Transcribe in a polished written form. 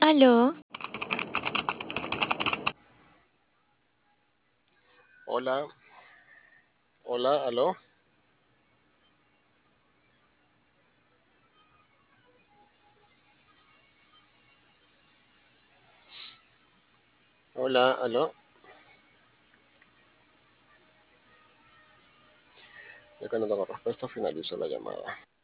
Aló, Hola, hola, aló, hola, aló. Ya que no tengo respuesta, finalizo la llamada.